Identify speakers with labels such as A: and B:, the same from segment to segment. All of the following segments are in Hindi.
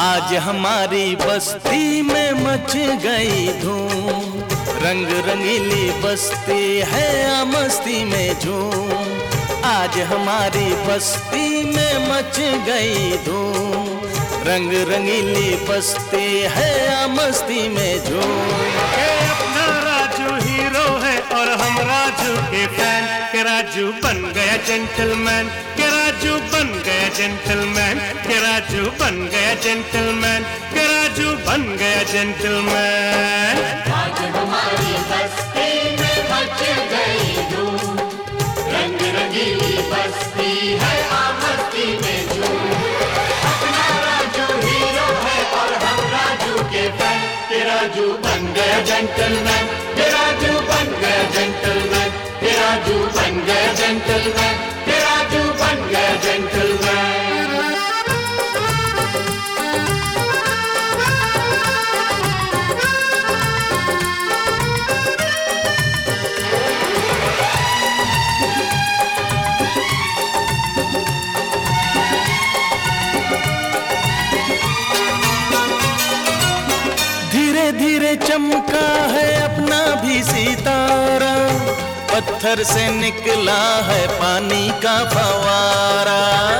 A: आज हमारी बस्ती में मच गई धूम, रंग रंगीली बस्ती है आ मस्ती में झूम। आज हमारी बस्ती में मच गई धूम, रंग रंगीली बस्ती है आ मस्ती में झूम।
B: अपना राजू हीरो है और हम राजू के फैन, के राजू बन गया जेंटलमैन, के राजू बन गया जेंटलमैन, के राजू बन गया जेंटलमैन, के राजू बन गया जेंटलमैन।
C: आज हमारी बस्ती में मच गई धूम, रंग रंगीली बस्ती है आ मस्ती में झूम। अपना राजू हीरो है और हम राजू के फैन, के राजू बन गया जेंटलमैन, के राजू बन गया जेंटलमैन, के राजू बन गया जेंटलमैन, के राजू बन गया जेंटलमैन।
A: धीरे धीरे चमका है अपना भी सितारा, पत्थर से निकला है पानी का फवारा।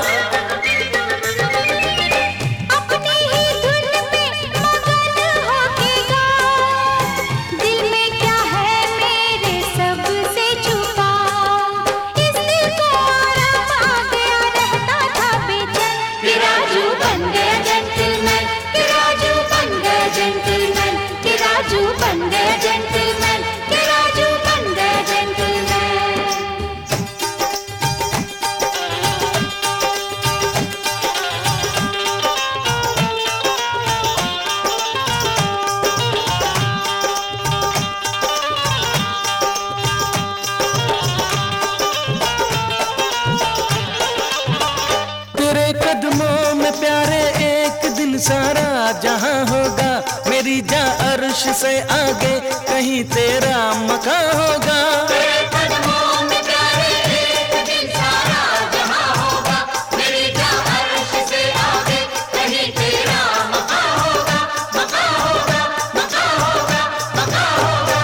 D: अपनी ही धुन में मगन होके गाओ, दिल में क्या है मेरे सबसे छुपा। इस दिल को आराम आ गया रहता था बेचैन, कि राजू बन गया जेंटलमैन, कि राजू बन गया जेंटलमैन, कि राजू बन गया जेंटलमैन, कि राजू बन गया जेंटलमैन।
A: तेरे कदमों में प्यारे एक दिन सारा जहां होगा, मेरी जा अर्श से आगे कहीं तेरा मकां होगा।
C: तेरे कदमों में प्यारे एक दिन सारा जहां होगा, मेरी जान अर्श से आगे कहीं तेरा मकां होगा, मकां होगा, मकां होगा, मकां होगा।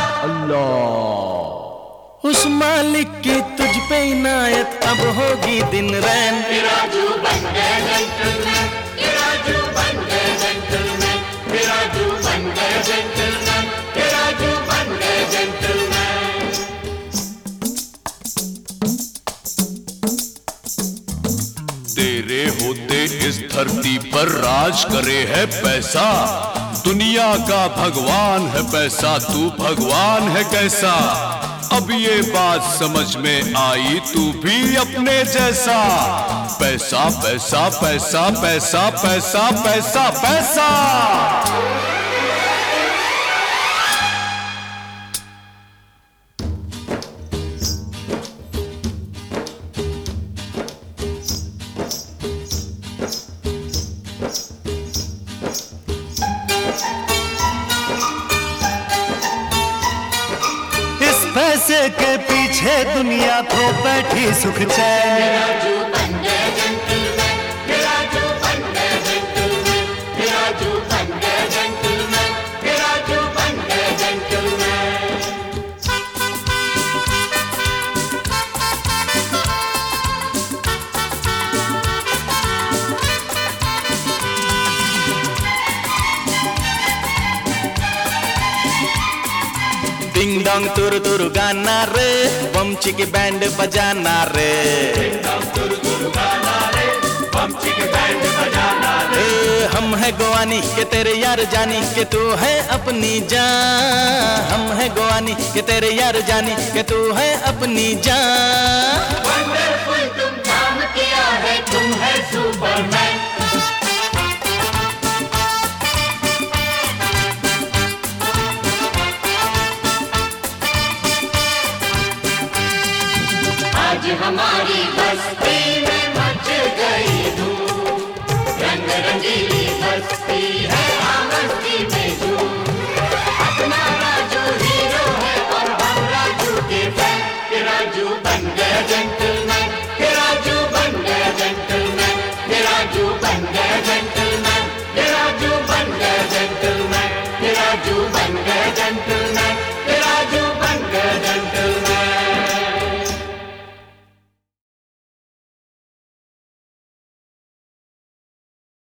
A: अल्लाह उस मालिक की तुझ पे इनायत अब होगी दिन रैन।
C: के राजू बन गया जेंटलमैन, के राजू बन गया जेंटलमैन, के राजू बन गया जेंटलमैन, के राजू बन गया जेंटलमैन।
E: तेरे होते इस धरती पर राज करे है पैसा, दुनिया का भगवान है पैसा, तू भगवान है कैसा। अब ये बात समझ में आई तू भी अपने जैसा। पैसा पैसा पैसा पैसा पैसा पैसा पैसा।
B: पैसे के पीछे दुनिया को बैठी सुख चैन।
C: के राजू बन गया जेंटलमैन, के राजू बन गया जेंटलमैन, के राजू बन गया जेंटलमैन, के राजू बन गया जेंटलमैन।
A: डिंग डोंग तुर तुर गाना रे, बम चिकी बैंड बजाना रे। हम है गोवानी के तेरे यार जानी के तू है अपनी जान। हम है गोवानी के तेरे यार जानी के तू है अपनी जान।